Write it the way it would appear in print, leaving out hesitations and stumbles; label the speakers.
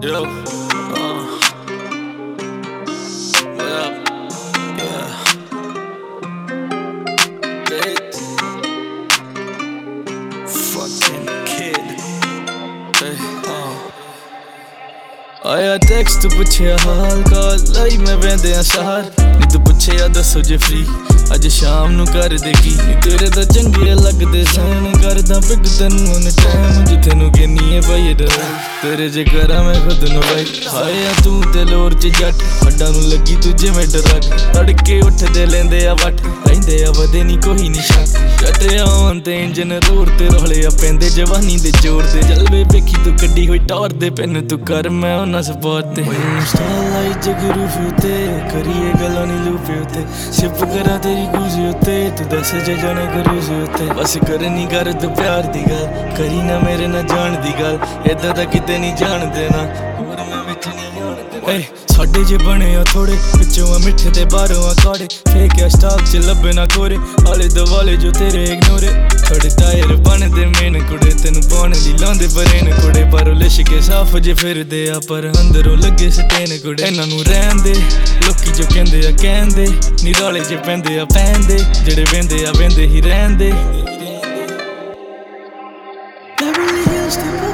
Speaker 1: Yo, what up? Yeah, bitch. Fucking kid. Hey, ਆਇਆ text ਪੁੱਛਿਆ ਹਾਲ ਕਾਲ ਲਈ ਮੈਂ ਵਹਿੰਦਿਆਂ ਸ਼ਹਿਰ ਨੀ ਤੂੰ ਪੁੱਛਿਆ ਦੱਸੋ ਜੇ ਫਰੀ ਅੱਜ ਸ਼ਾਮ ਨੂੰ ਕਰ ਦੇ ਕੀ ਤੇਰੇ ਤਾਂ ਚੰਗੇ ਲੱਗਦੇ ਸੈਨ ਕਰਦਾ ਪਿੱਗ ਤੈਨੂੰ ਉਹਨੇ ਟਾਈਮ ਜਿੱਥੇ ਨੂੰ ਗਿਨੀ ਏ ਬਾਈ ਡਰ ਤੇਰੇ ਜੇ ਕਰਾਂ ਮੈਂ ਖੁਦ ਨੂੰ ਬਾਈ ਹਾਇਆ ਤੂੰ ਤੇ ਲੋਰ ਚ ਜੱਟ ਹੱਡਾਂ ਨੂੰ ਲੱਗੀ ਤੂੰ ਜਿਵੇਂ ਡਰਗ ਤੜਕੇ ਉੱਠਦੇ ਲੈਂਦੇ ਆ ਵੱਟ ਰਹਿੰਦੇ ਆ ਵਧੇ ਨੀ ਕੋਈ ਨੀ ਸ਼ੱਕ ਕੱਟਿਆ ਹੋਣ ਤੇ ਇੰਜਨ ਰੋਡ ਤੇ ਰੋਲੇ ਆ ਪੈਂਦੇ ਜਵਾਨੀ ਦੇ ਜ਼ੋਰ ਤੇ ਜਲਵੇ ਵੇਖੀ ਤੂੰ ਕੱਢੀ ਹੋਈ ਟੌਰ ਦੇ ਪੈਨ ਤੂੰ ਕਰ ਮੈਂ ਉਹਨਾਂ ਸਪੋਰਟ ਤੇ ਸਟਾਈਲ ਜਗਰੂ ਫਿਉਤੇ ਕਰੀਏ ਗੱਲਾਂ ਨੀ ਲੂਪੇ ਉਤੇ ਸਿਪ ਕਰਾਂ ਤੇਰੀ ਗੂਜ਼ੀ ਉਤੇ ਤੂੰ ਦੱਸ ਜੇ ਜਾਣੇ ਕਰੂਜ਼ੀ ਉਤੇ ਬਸ ਕਰਨੀ ਕਰ ਤੂੰ ਪਿਆਰ ਦੀ ਗੱਲ ਕਰੀ ਨਾ ਮੇਰੇ ਨਾਲ ਜਾਣ ਦੀ ਗੱਲ ਏਦਾਂ ਤਾਂ ਕਿਤੇ ਨਹੀਂ ਜਾਣਦੇ ਨਾ ਹੋਰ ਮੈਂ ਵਿੱਚ ਨਹੀਂ ਜਾਣਦੇ ਸਾਡੇ ਜੇ ਬਣੇ ਆ ਥੋੜੇ ਵਿੱਚੋਂ ਆ ਮਿੱਠੇ ਤੇ ਬਾਹਰੋਂ ਆ ਕਾੜੇ ਫੇਕ ਆ ਸਟਾਕ ਚ ਲੱਭੇ ਨਾ ਕੋਰੇ ਆਲੇ ਦੁਆਲੇ ਜੋ ਤੇਰੇ ਇਗਨੋਰੇ ਥੋੜੇ ਟਾਇਰ ਬਣਦੇ ਮੇਨ ਕੁੜੇ ਤੈਨੂੰ ਪਾਉਣ ਲਈ ਲਾਉਂਦੇ ਬਰੇਨ ਕੁੜੇ ਪਰ ਲਿਸ਼ ਕੇ ਸਾਫ ਜੇ ਫਿਰਦੇ ਆ ਪਰ ਅੰਦਰੋਂ ਲੱਗੇ ਸਟੇਨ ਕੁੜੇ ਇਹਨਾਂ ਨੂੰ ਰਹਿਣ ਦੇ ਲੋਕੀ ਜੋ ਕਹਿੰਦੇ ਆ ਕਹਿੰਦੇ ਨਿਰਾਲੇ ਜੇ ਪੈਂਦੇ ਆ ਪੈਂਦੇ ਜਿਹੜੇ ਵਹਿੰਦੇ ਆ ਵਹਿੰਦੇ ਹੀ ਰਹਿੰਦੇ